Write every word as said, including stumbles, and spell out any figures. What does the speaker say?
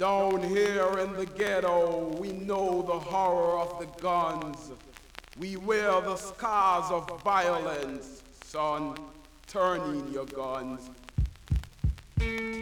Down here in the ghetto, we know the horror of the guns. We wear the scars of violence. Son, turn in your guns.